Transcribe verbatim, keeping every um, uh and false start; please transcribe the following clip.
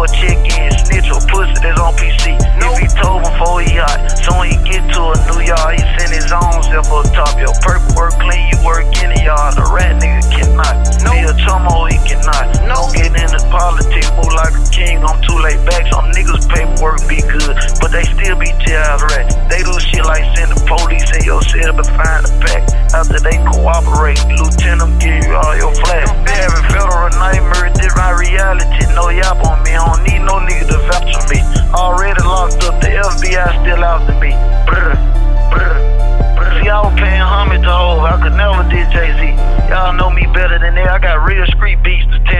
a check in, snitch or pussy that's on P C. If he told before he hot, so when he get to a new yard, he send his own self up top. Your purple work clean, you work in the yard. A rat nigga cannot. Be a chomo, he cannot. Don't get into politics, move like a king. I'm too late back. Some niggas paperwork be good, but they still be jailed rats. They do shit like send the police in your cell to find a pack. After they cooperate, lieutenant give you all your flags. They having federal nightmares, this my reality. No yap on me, I don't need no nigga to vouch for me. Already locked up, the F B I still after me. Brr, brr, brr. See, I was paying homage to Hov, I could never did Jay-Z. Y'all know me better than that, I got real street beats to tell.